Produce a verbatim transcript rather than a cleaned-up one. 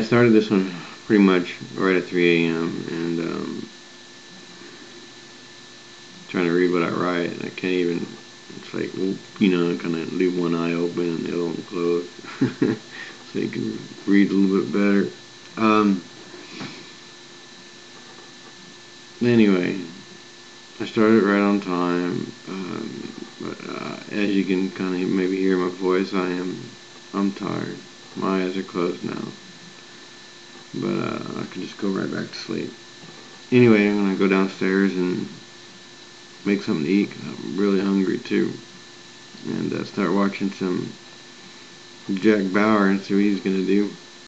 started this one pretty much right at three A M and um, trying to read what I write, and I can't even. It's like, you know, kind of leave one eye open and the other one closed, so you can read a little bit better. Um, anyway, I started right on time, um, but uh, as you can kind of maybe hear my voice, I am, I'm tired. My eyes are closed now, but uh, I can just go right back to sleep. Anyway, I'm gonna go downstairs and make something to eat 'cause I'm really hungry too, and uh, start watching some Jack Bauer and see what he's gonna do.